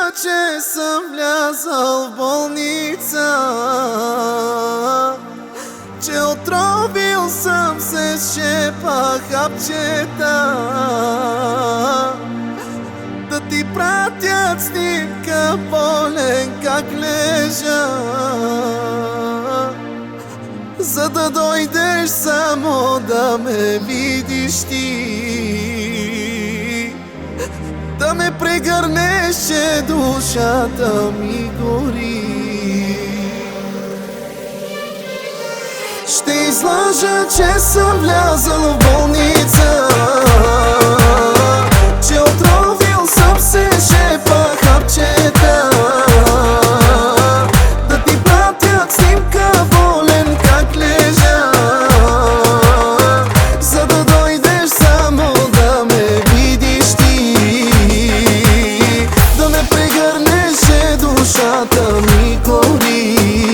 че съм влязал в болница, че отровил съм се с шепа хапчета, да ти пратят снимка болен как лежа, за да дойдеш само да ме видиш ти, да ме прегърнеш, че душата ми гори. Ще излъжа, че съм влязал в болница, че отровил съм се шепа хапчета, да ти пратят снимка болен как лежа, за да дойдеш само да ме видиш ти, да ме прегърнеш, че душата ми гори.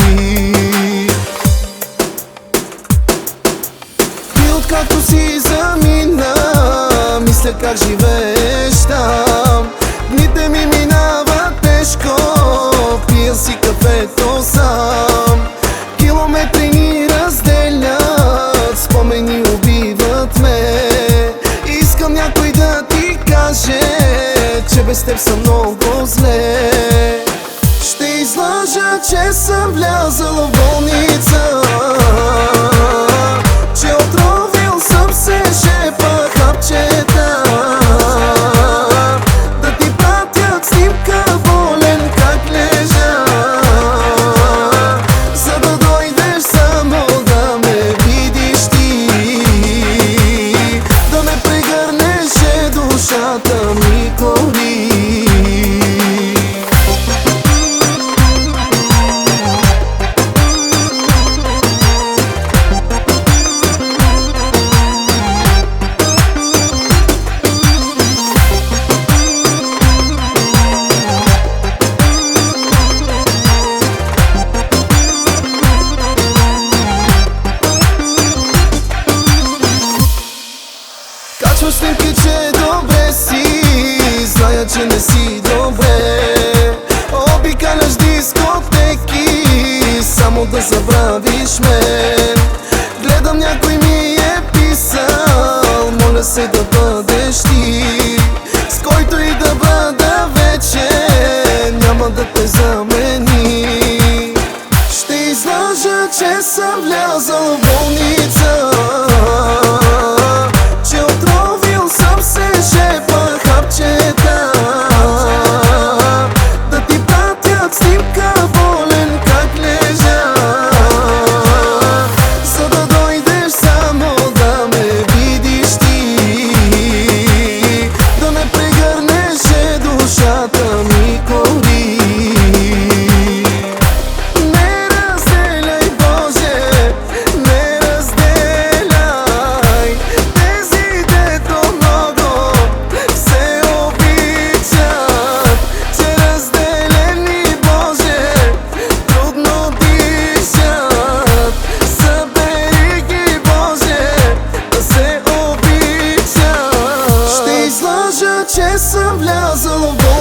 Откакто си замина, мисля как живееш там. Дните ми минават тежко, пия си кафето сам. Километри ни разделят, спомени убиват ме. Искам някой да ти каже, че без теб съм много зле. Ще излъжа, че съм влязал в болница, че отровил съм се шепа хапчета, да ти пратят снимка болен как лежа, за да дойдеш само да ме видиш ти, да ме прегърнеш, че душата ми гори. Качваш снимки, че добре си, зная, че не си добре. Обикаляш дискотеки, само да забравиш мен. Гледам, някой ми е писал, моля се да бъдеш ти, с който и да бъда вече, няма да те замени. Ще излъжа, че съм влязал в болница, че отровил съм се шепа хапчета, да ти пратят снимка болен как лежа, за да дойдеш само да ме видиш ти, да ме прегърнеш, че душата ми гори. Не разделяй, Боже, не разделяй тези, дето много се обичат, че разделени, Боже, трудно дишат. Събери ги, Боже, да се обичат. Ще излъжа, че съм влязал в